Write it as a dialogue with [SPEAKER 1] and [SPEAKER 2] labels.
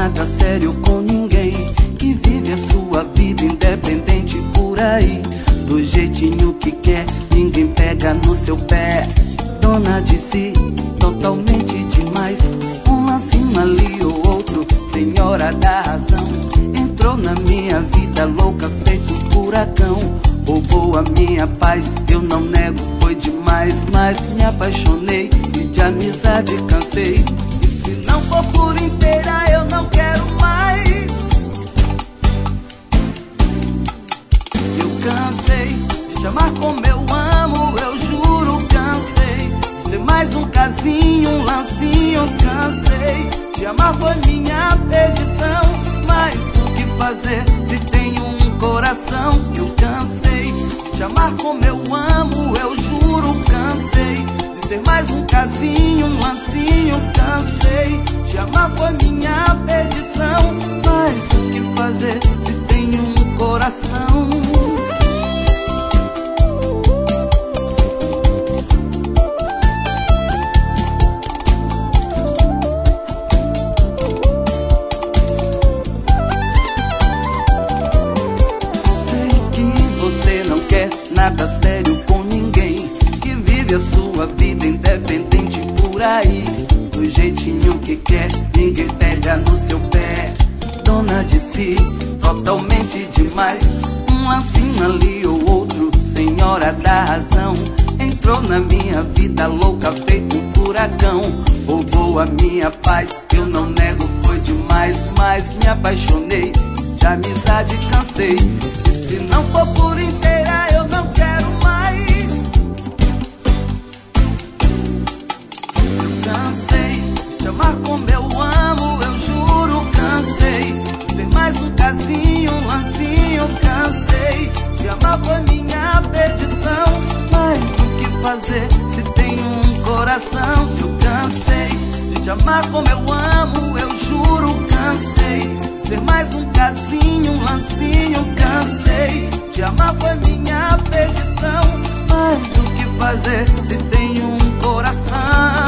[SPEAKER 1] nada sério com ninguém, que vive a sua vida independente por aí, do jeitinho que quer, ninguém pega no seu pé. Dona de si, totalmente demais, um lacinho ali ou outro, senhora da razão. Entrou na minha vida louca, feito furacão, roubou a minha paz, eu não nego, foi demais. Mas me apaixonei e de amizade cansei, e se não for por inteira eu não quero mais. Eu cansei de te amar como eu amo, eu juro, cansei de ser mais um casinho, um lancinho, cansei. Te amar foi minha perdição, mas o que fazer se tenho um coração? Eu cansei de te amar como eu amo, eu juro, cansei de ser mais um casinho, um lancinho, cansei. Te amar foi minha perdição, mas o que fazer se tenho um coração? Nada sério com ninguém, que vive a sua vida independente por aí, do jeitinho que quer, ninguém pega no seu pé. Dona de si, totalmente demais, um lacinho ali ou outro, senhora da razão. Entrou na minha vida louca, feito um furacão, roubou a minha paz, eu não nego, foi demais. Mas me apaixonei, de amizade cansei, e se não for por inteira eu não quero mais. Eu cansei de te amar como eu amo, eu juro, cansei de ser mais um casinho, um lancinho, cansei. Te amar foi minha perdição, mas o que fazer se tenho um coração? Eu cansei de te amar como eu amo, eu juro, cansei de ser mais um casinho, um lancinho, cansei. Te amar foi minha perdição, mas o que fazer se tenho um coração?